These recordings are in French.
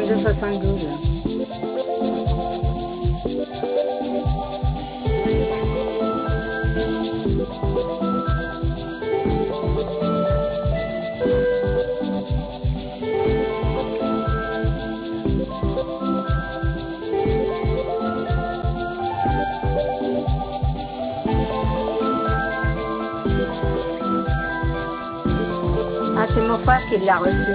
62-72. Ah, c'est mon frère qui l'a reçu.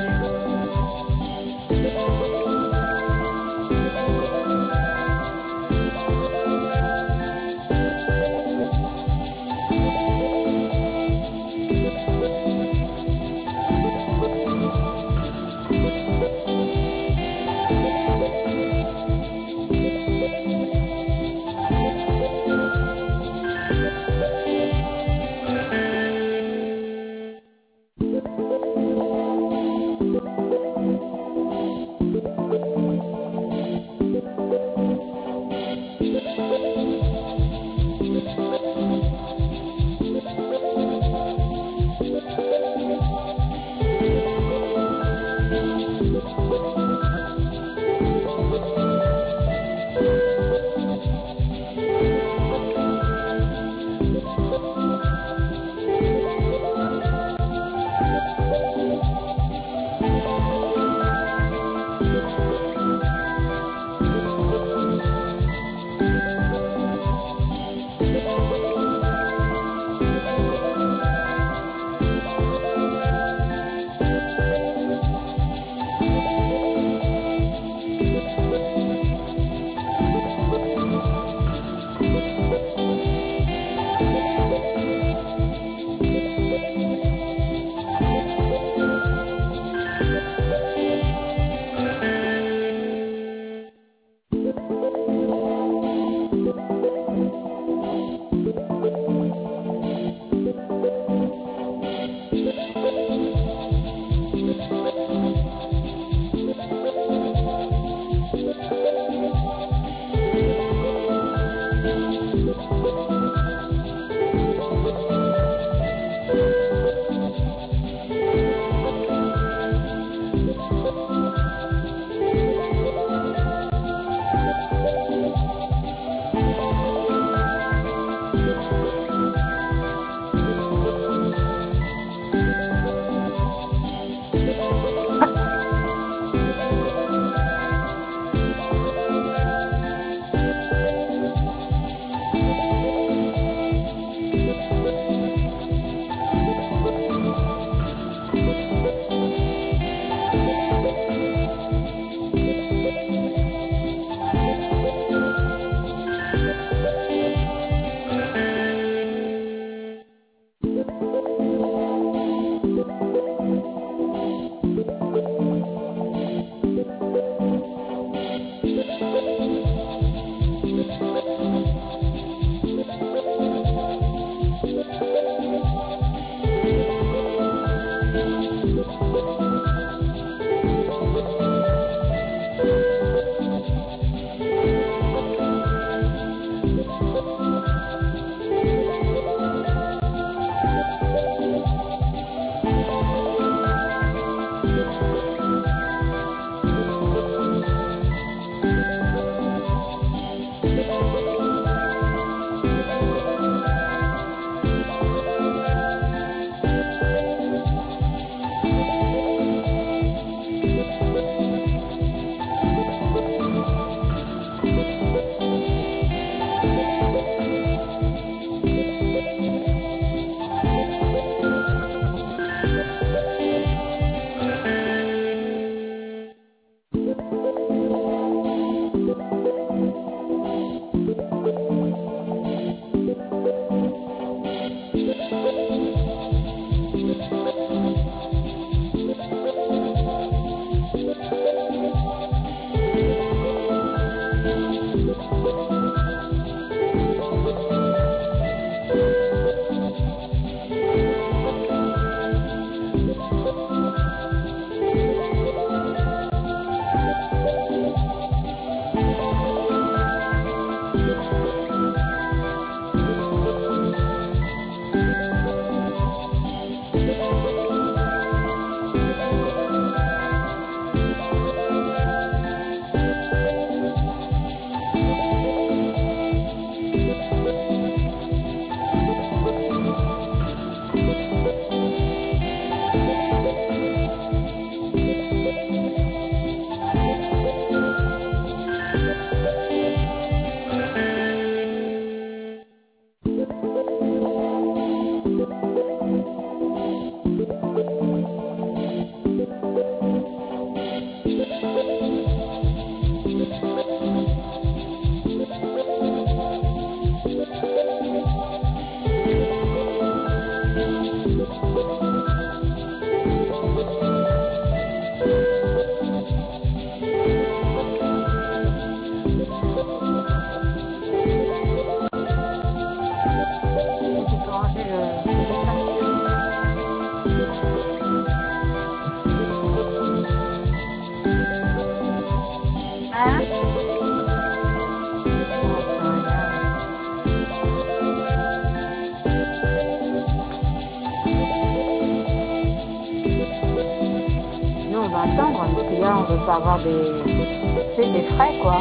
on veut pas avoir des frais, quoi.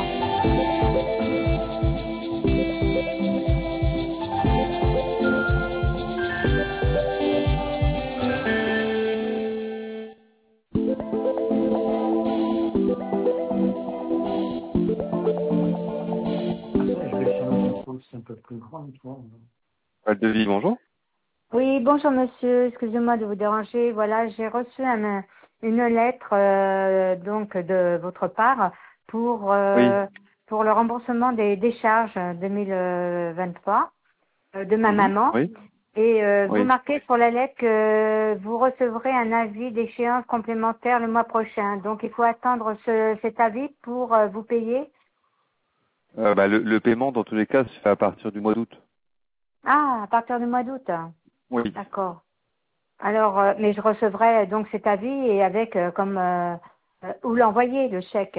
Après, je vais sur notre pause, c'est un peu plus grand, toi. Val de Vie, bonjour. Oui, bonjour monsieur, excusez-moi de vous déranger. Voilà, j'ai reçu une lettre donc de votre part pour Oui. pour le remboursement des charges 2023 de ma Mhm. maman. Oui. Et vous Oui. marquez sur la lettre que vous recevrez un avis d'échéance complémentaire le mois prochain. Donc il faut attendre cet avis pour vous payer. Le paiement, dans tous les cas, se fait à partir du mois d'août. Ah, à partir du mois d'août. Oui. D'accord. Alors, mais je recevrai donc cet avis et avec où l'envoyer le chèque.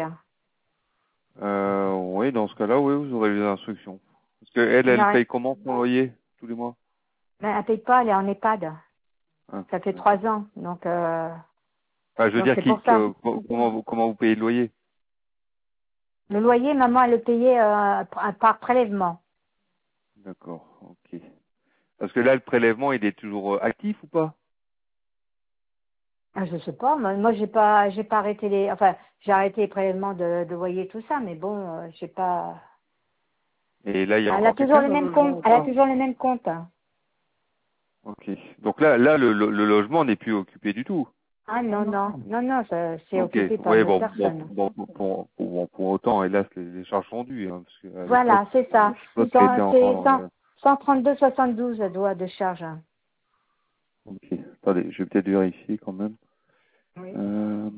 Oui, dans ce cas-là, oui, vous aurez les instructions. Parce que elle, Elle elle n'arrête, paye comment son loyer tous les mois? mais elle paye pas, elle est en EHPAD. Ah, Ça fait d'accord. 3 ans, donc Enfin, je veux donc dire, c'est pour ça. comment vous payez le loyer? Le loyer, maman, elle le payait par prélèvement. D'accord, ok. Parce que là, le prélèvement, il est toujours actif ou pas? Ah, je sais pas, moi j'ai pas arrêté j'ai arrêté les prélèvements de loyer tout ça, mais bon, j'ai pas. Et là, il y a Elle a encore toujours quelqu'un le dans le même logement compte, ou elle a pas? toujours le même compte. Hein. Ok. Donc là, le logement n'est plus occupé du tout. Ah Ah non, non, non. non, non, c'est Ok. occupé par Ouais, une autre bon, personne. pour autant, hélas, les charges sont dues, hein, parce qu'à l'époque, Voilà, c'est ça. je suppose qu'elle était C'est en, 132,72 elle doit de charge. ok. Attendez, je vais peut-être vérifier quand même. Oui. Euh,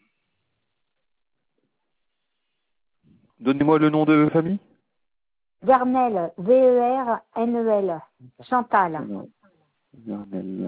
Donnez-moi le nom de famille. Vernel, Vernel, Chantal. Alors, Vernel.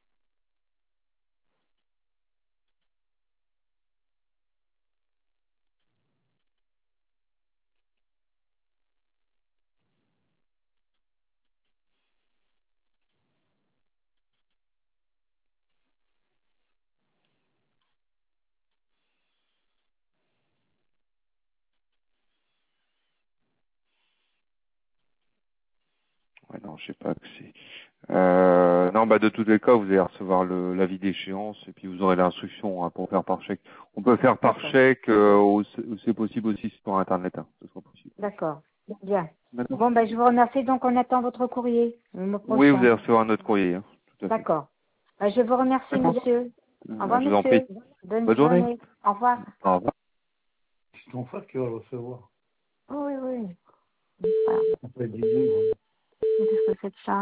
Ouais, non, je sais pas que c'est. Non, bah de tous les cas, vous allez recevoir l'avis d'échéance et puis vous aurez l'instruction hein, pour faire par chèque. On peut faire par D'accord, chèque, c'est possible aussi sur Internet, hein, ce sera possible. d'accord. Bien. D'accord. Bon, ben, je vous remercie. Donc, on attend votre courrier le mois Oui, vous prochain. allez recevoir notre courrier, hein, tout à fait. D'accord. Ben, je vous remercie, D'accord. monsieur. Au revoir, Je vous en prie. monsieur. Bonne Bonne journée. journée. Au revoir. Au revoir. C'est ton frère qui va le recevoir. Oui, oui. Voilà. Ça peut être du livre. Qu'est-ce que c'est que ça?